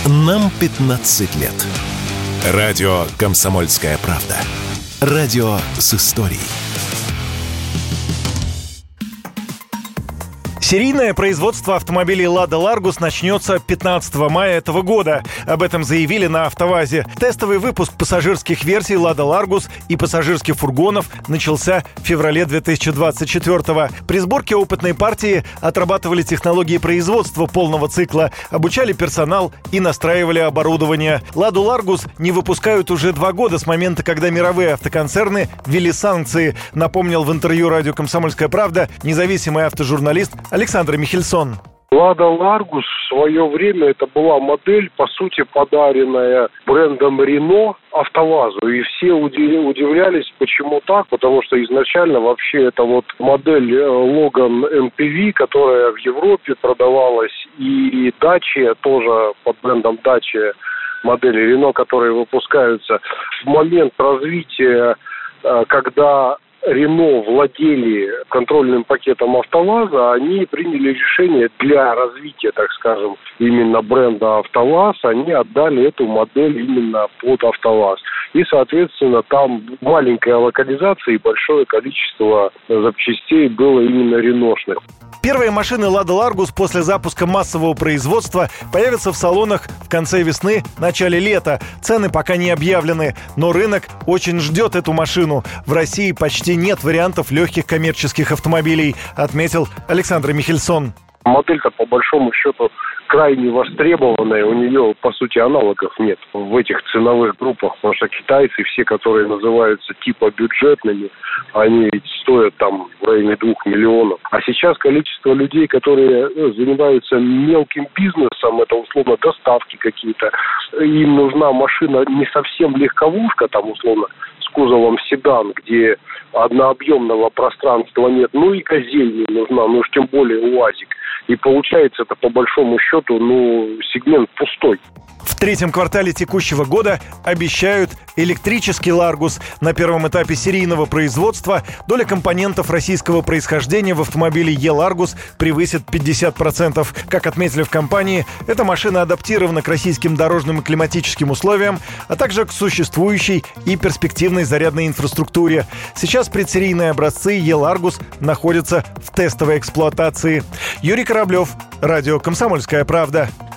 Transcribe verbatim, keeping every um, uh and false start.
Нам пятнадцать лет. Радио «Комсомольская правда». Радио с историей. Серийное производство автомобилей «Лада Ларгус» начнется пятнадцатого мая этого года. Об этом заявили на «АвтоВАЗе». Тестовый выпуск пассажирских версий «Лада Ларгус» и пассажирских фургонов начался в феврале две тысячи двадцать четвёртого. При сборке опытной партии отрабатывали технологии производства полного цикла, обучали персонал и настраивали оборудование. «Ладу Ларгус» не выпускают уже два года с момента, когда мировые автоконцерны ввели санкции, напомнил в интервью радио «Комсомольская правда» независимый автожурналист Александр Михельсон. «Лада Ларгус» в свое время это была модель, по сути, подаренная брендом Рено АвтоВАЗу. И все удивлялись, почему так, потому что изначально вообще это вот модель Логан эм пи ви, которая в Европе продавалась, и Dacia тоже под брендом Dacia, модели Рено, которые выпускаются. В момент развития, когда Рено владели контрольным пакетом АвтоВАЗа, они приняли решение для развития, так скажем, именно бренда АвтоВАЗ, они отдали эту модель именно под АвтоВАЗ. И, соответственно, там маленькая локализация и большое количество запчастей было именно реношных. Первые машины «Лада Ларгус» после запуска массового производства появятся в салонах в конце весны, начале лета. Цены пока не объявлены, но рынок очень ждет эту машину. В России почти нет вариантов легких коммерческих автомобилей, отметил Александр Михельсон. Модель-то, по большому счету, крайне востребованная. У нее, по сути, аналогов нет в этих ценовых группах. Потому что китайцы, все, которые называются типа бюджетными, они ведь стоят там в районе двух миллионов. А сейчас количество людей, которые занимаются мелким бизнесом, это условно доставки какие-то, им нужна машина не совсем легковушка, там условно с кузовом седан, где однообъемного пространства нет, ну и газель не нужна, ну уж тем более УАЗик. И получается это по большому счету, ну, сегмент пустой. В третьем квартале текущего года обещают электрический «Ларгус». На первом этапе серийного производства доля компонентов российского происхождения в автомобиле «Е-Ларгус» превысит пятьдесят процентов. Как отметили в компании, эта машина адаптирована к российским дорожным и климатическим условиям, а также к существующей и перспективной зарядной инфраструктуре. Сейчас предсерийные образцы «Е-Ларгус» находятся в тестовой эксплуатации. Юрий Кораблев, радио «Комсомольская правда».